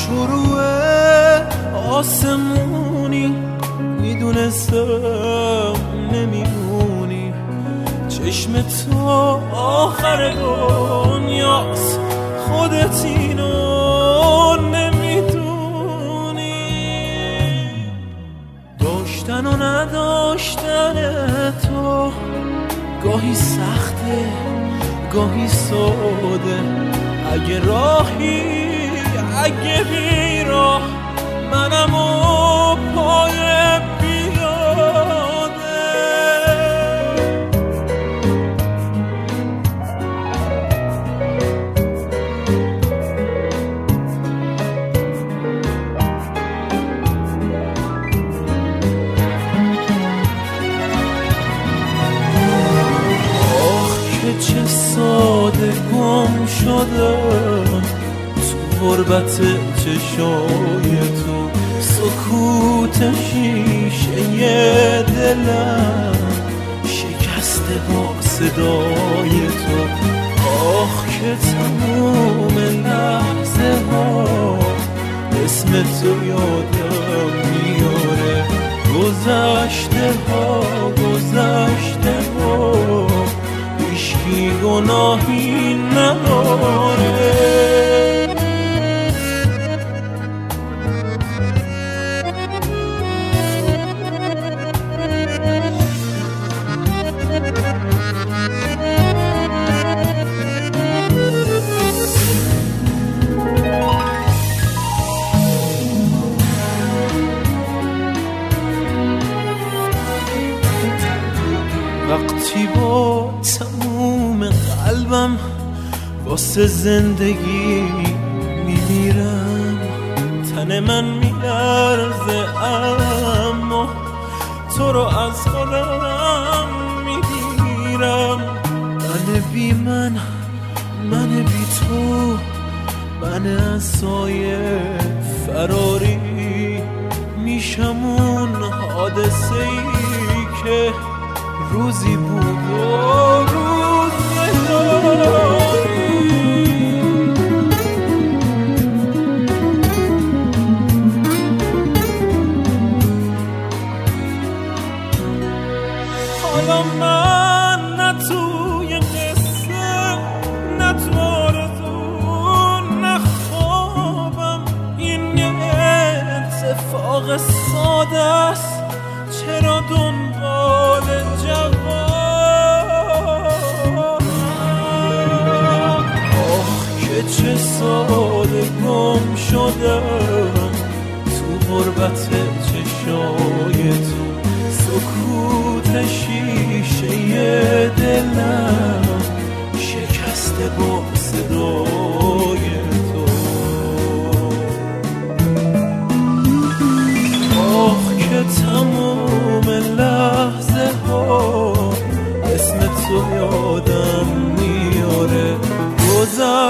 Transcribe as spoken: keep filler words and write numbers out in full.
شروع آسمونی، میدونستم نمیمونی. چشم تو آخر دنیاست، خودت اینو نمیدونی. داشتن و نداشتن تو گاهی سخته گاهی ساده. اگه راهی اگه بی راه، منم و پای بیاده. آخ که چه ساده گم شدم تو غربت چشای تو. سکوت شیشه دلم شکسته با صدای تو. آخ که تموم لحظه ها اسم تو یادم میاره. گذشته ها گذشته ها هیچکی گناهی نداره. وقتی با تموم قلبم واسه زندگی میمیرم، تن من میلرزه اما تو رو از خودم میگیرم. من بی من، من بی تو، من از سایه فراری میشم اون حادثه ای که روزی بود و روز نداری. حالا من نه توی قصه نه تو آرزو نه خوابم، این یه اتفاق ساده است. چرا دنبال جواب؟ آخ که چه ساده گم شدم تو غربت چشای تو. سکوت شیشه دلم شکسته با صدای تو. آخ که تموم لحظه ها اسم تو یادم میاره. گذشته